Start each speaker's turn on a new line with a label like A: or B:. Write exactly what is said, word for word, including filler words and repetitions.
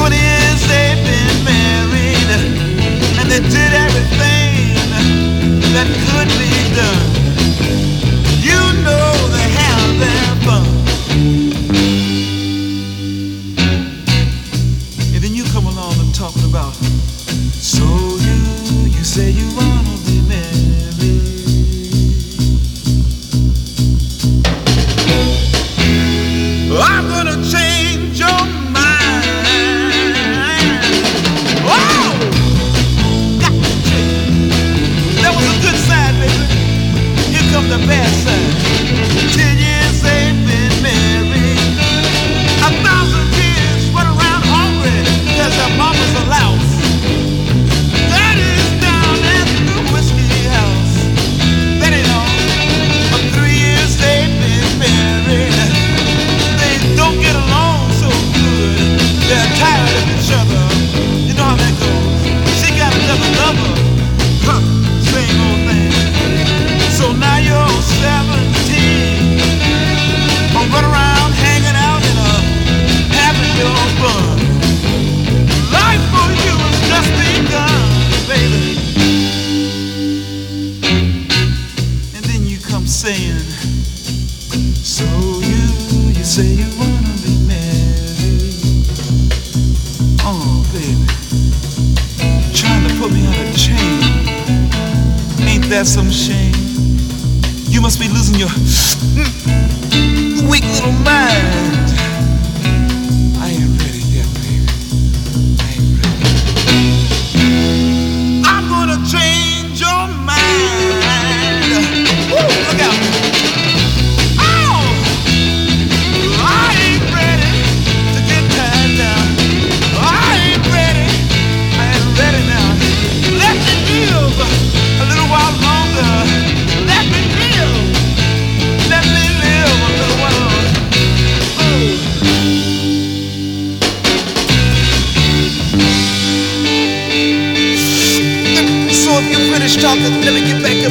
A: twenty years they've been married, and they did everything that could be done. You know they have their fun. And then you come along and talking about, so you, you say you wanna be married. I'm gonna change your mind. Oh! Got to change. That was a good side, baby. Here comes the bad side. Ten years they've been married. A thousand kids run around hungry because their mama's a louse. Daddy's down at the whiskey house. That ain't all. For three years they've been married. They don't get along so good. They're tired of each other. You know how that goes. She got another lover. Huh, same old thing. So now you're seventeen. Or run around hanging out in a having your fun. Life for you has just begun, baby. And then you come saying, so you, you say you wanna be married. Oh, baby, trying to put me on a chain. Ain't that some shame? You must be losing your weak little mind. I ain't ready yet, baby. I ain't ready. I'm gonna change your mind. Woo, look out. Oh! I ain't ready to get tied down. I ain't ready. I ain't ready now. Let me live a little while longer. Let me live. Let me live a little while longer. Oh. So if you're finished talking, let me get back